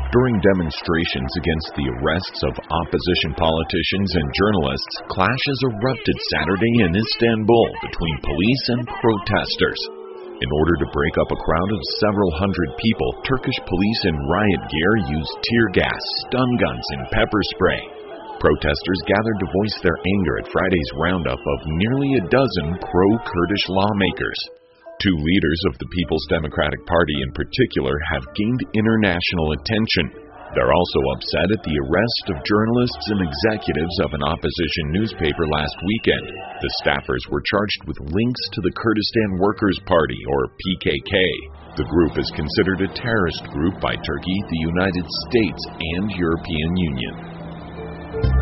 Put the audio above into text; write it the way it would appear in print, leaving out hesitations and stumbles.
During demonstrations against the arrests of opposition politicians and journalists, clashes erupted Saturday in Istanbul between police and protesters. In order to break up a crowd of several hundred people, Turkish police in riot gear used tear gas, stun guns, and pepper spray. Protesters gathered to voice their anger at Friday's roundup of nearly a dozen pro-Kurdish lawmakers. Two leaders of the People's Democratic Party in particular have gained international attention. They're also upset at the arrest of journalists and executives of an opposition newspaper last weekend. The staffers were charged with links to the Kurdistan Workers' Party, or PKK. The group is considered a terrorist group by Turkey, the United States, and European Union.